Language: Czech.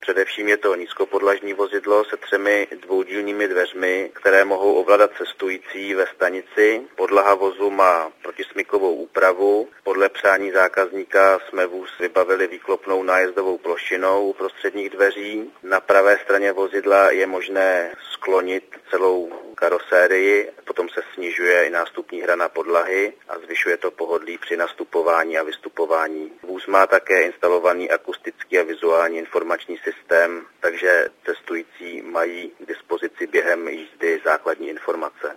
Především je to nízkopodlažní vozidlo se 3 dvoudílnými dveřmi, které mohou ovládat cestující ve stanici. Podlaha vozu má protismykovou úpravu. Podle přání zákazníka jsme vůz vybavili výklopnou nájezdovou plošinou prostředních dveří. Na pravé straně vozidla je možné sklonit celou karosérii, potom se snižuje i nástupní hrana podlahy a zvyšuje to pohodlí při nastupování a vystupování. Vůz má také instalovaný akustický a vizuální informační systém, takže cestující mají k dispozici během jízdy základní informace.